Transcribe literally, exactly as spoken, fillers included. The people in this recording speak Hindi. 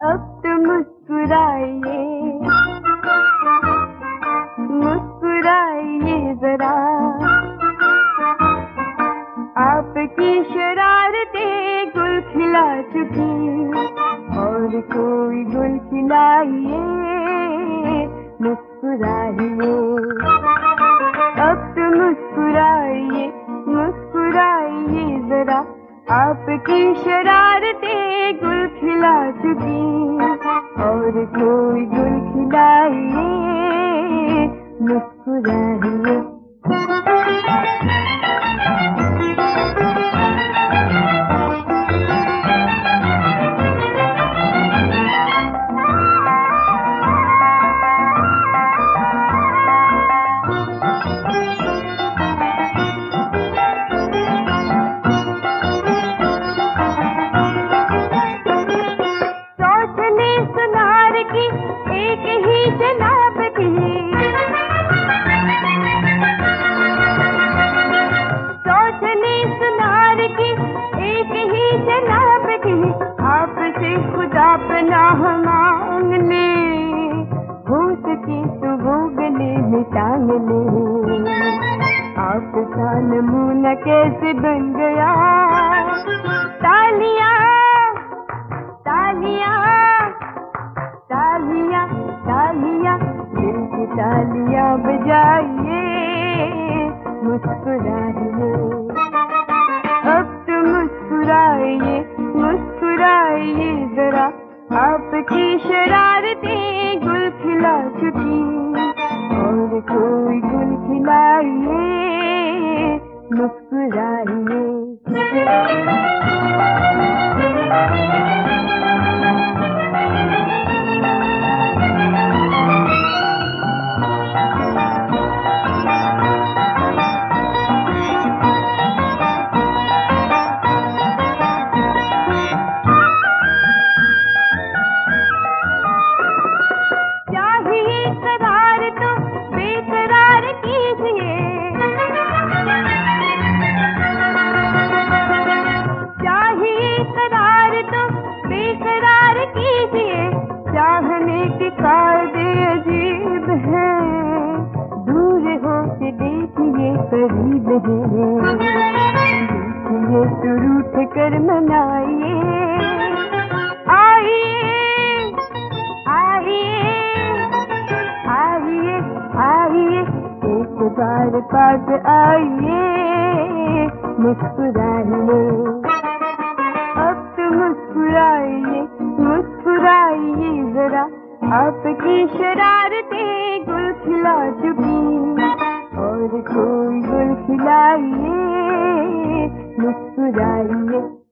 अब तो मुस्कुराइए, मुस्कुराइए जरा, आपकी शरारतें गुल खिला चुकी, और कोई गुल खिलाइए, मुस्कुराइए। अब तो मुस्कुराइए, मुस्कुराइए जरा, आपकी शरारतें गुल खिला चुकी, और कोई गुल खिलाइए, मुस्कुराइए। एक ही जनाब थी, सोचने सुनार की एक ही जनाब थी, आपसे खुदा पनाह मांग ले, हो सके तो वो गले में टांग ले। आपका नमूना कैसे बन गया, तालियां तालियां तालियां तालियां, दिल की तालियां बजाइए, मुस्कुराइए। अब तो मुस्कुराइए, मुस्कुराइए जरा, आपकी शरारतें गुल खिला चुकी, और कोई गुल खिलाइए, मुस्कुराइए। चाहने के कायदे अजीब हैं, दूर हो के देखिए करीब है, देखिए तो रूठ कर मनाइए, आइए आइए आइए आइए, एक बार पास आइए, मुस्कुराइए। अब तो मुस्कुराइए, मुस्कुराइए जरा, आपकी शरारतें गुल खिला चुकी, और कोई गुल खिलाइए, मुस्कुराइए।